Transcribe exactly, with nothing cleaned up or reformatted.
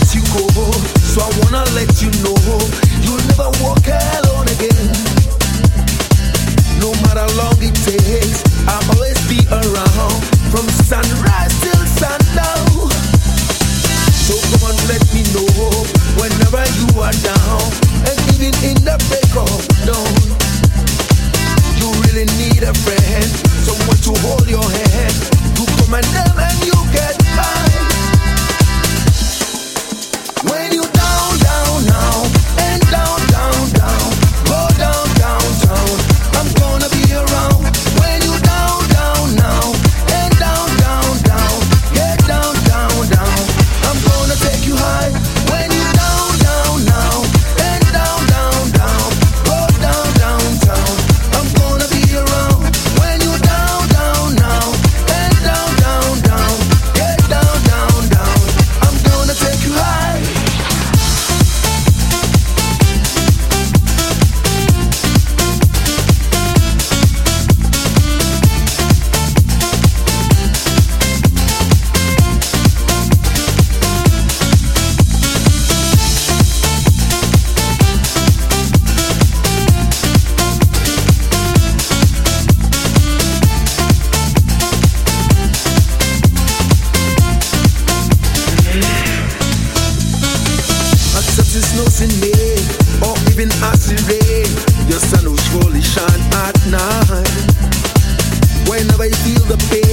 you go. So I wanna let you know you'll never walk alone again. No matter how long it takes, I'll always be around from sunrise till sundown. So come on, let me know whenever you are down, and even in the break of dawn. You really need a friend, someone to hold your hand, to come and them and you get by. When you down, down, down, and down, down, down, go down, downtown, I'm gonna be around. When you down, down, now, and down, down, down, get down, down, down, I'm gonna take you high. When you down, down, now, and down, down, down, go down, downtown, I'm gonna be around. When you down, down, now, and down, down, down, get down, down, down, I'm gonna take you high. Substance knows in me, or even acid rain. Your sun will surely shine at night. Whenever you feel the pain,